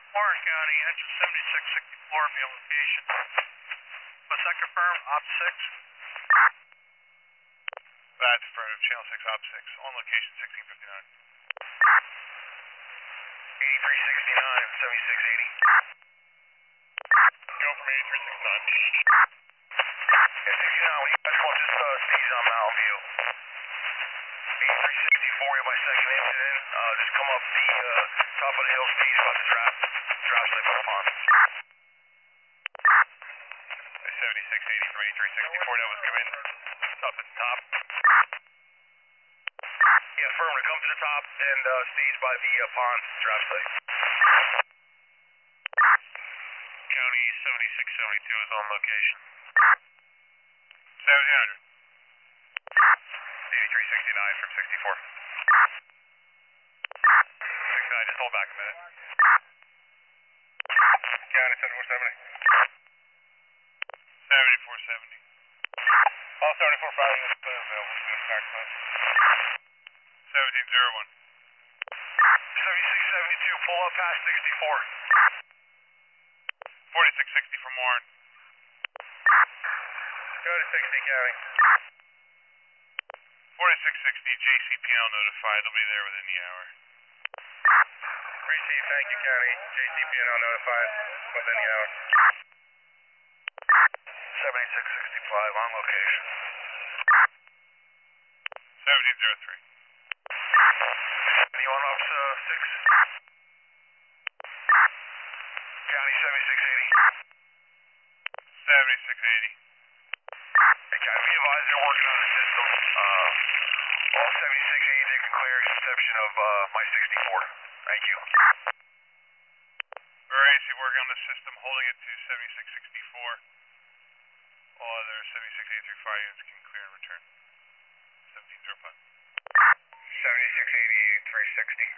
Warren County, engine 7664 be on location. What's that confirm? Op 6? That's affirmative, channel 6, op 6, on location 1659. 8369, 7680. Go from 8369. Yeah, 69, when you guys want just sneeze on Mountain View. 8364, you're my second engine in. Just come up the top of the hill, sneeze about the drop slip on the pond. 7680 from 8364, that was given up at the top. Yeah, firm to come to the top and sneeze by the pond drop site. County 7672 is on location. 1700. 8369 from 64. 69, just hold back a minute. County 7470. 7470. All 74 is clear available. Back time. 1701. 7672, pull up past 64. 4660 from Warren. Go to 60, County. 4660, JCPL notified. They'll be there within the hour. Receive, thank you, County. JCPNL notified within the hour. 7665 on location. 1703. Anyone off 6? County 7680. 7680. Hey, County, be advised they're working on the system. All 7680 they can clear exception of my 64. Thank you. Alright, so working on the system, holding it to 7664. All other 7683 units can clear and return. 1705. 7680, 360.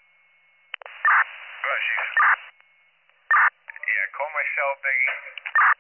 Go ahead, Chief. Yeah, call my cell, Biggie.